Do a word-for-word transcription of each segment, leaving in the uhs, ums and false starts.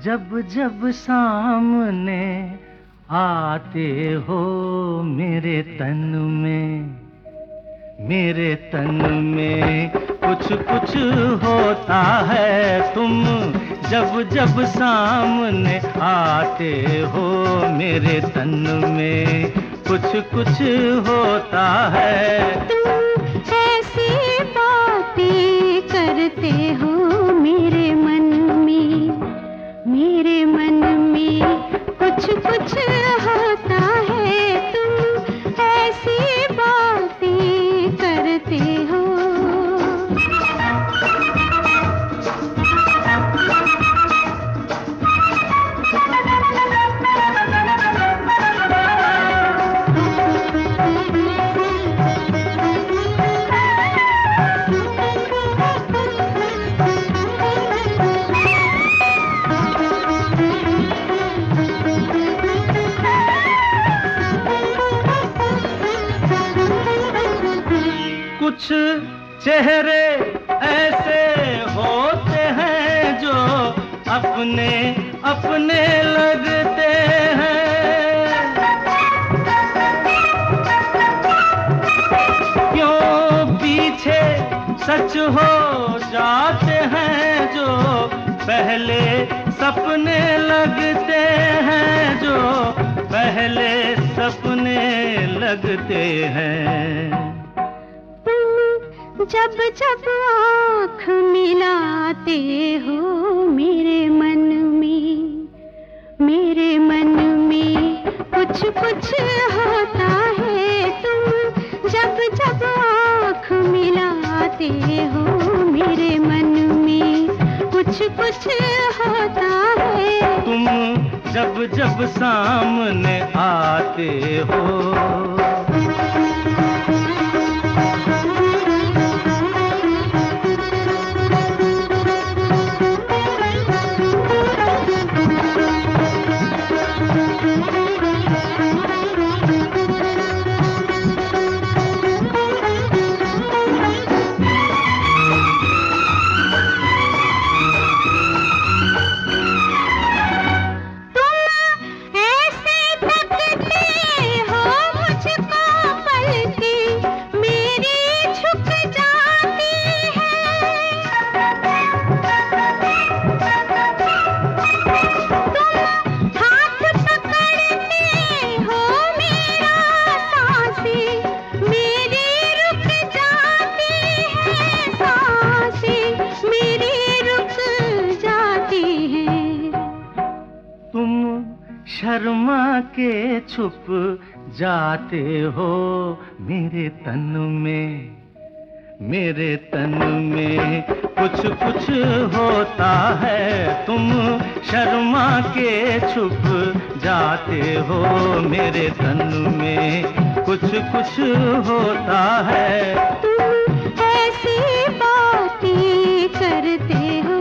जब जब सामने आते हो मेरे तन में, मेरे तन में कुछ कुछ होता है। तुम जब जब सामने आते हो मेरे तन में कुछ कुछ होता है। तुम ऐसी बातें करते हो मेरे मन में, मेरे मन में कुछ कुछ होता है। तुम ऐसी बातें करते हो। कुछ चेहरे ऐसे होते हैं जो अपने अपने लगते हैं। क्यों पीछे सच हो जाते हैं जो पहले सपने लगते हैं, जो पहले सपने लगते हैं। जब जब आँख मिलाते हो मेरे मन में, मेरे मन में कुछ कुछ होता है। तुम जब जब आँख मिलाते हो मेरे मन में कुछ कुछ होता है। तुम जब जब सामने आते हो। शर्मा के छुप जाते हो मेरे तन में, मेरे तन में कुछ कुछ होता है। तुम शर्मा के छुप जाते हो मेरे तन में कुछ कुछ होता है। तुम ऐसी बातें करते हो।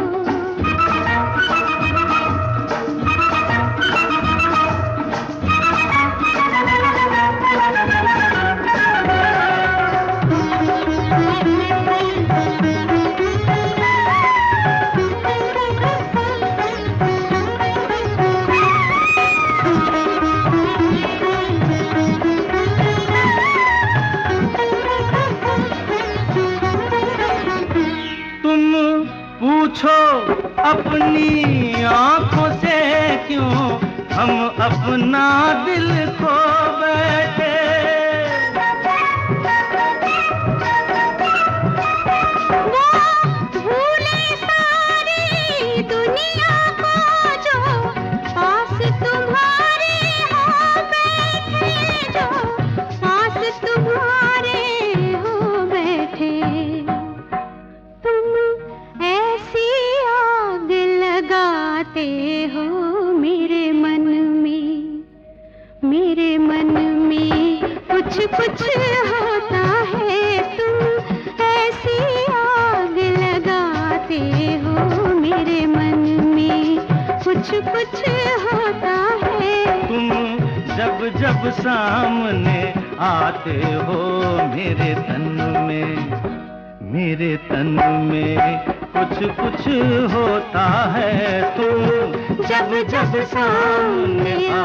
पूछो अपनी आँखों से क्यों हम अपना दिल खो बैठे। वो भूले सारी दुनिया को जो पास तुम्हारे हो बैठे, जो पास तुम्हारे हो बैठे। लगाते हो मेरे मन में, मेरे मन में कुछ कुछ होता है। तुम ऐसी आग लगाते हो मेरे मन में कुछ कुछ होता है। तुम जब जब सामने आते हो मेरे तन में, मेरे तन में कुछ कुछ होता है, तुम जब जब सामने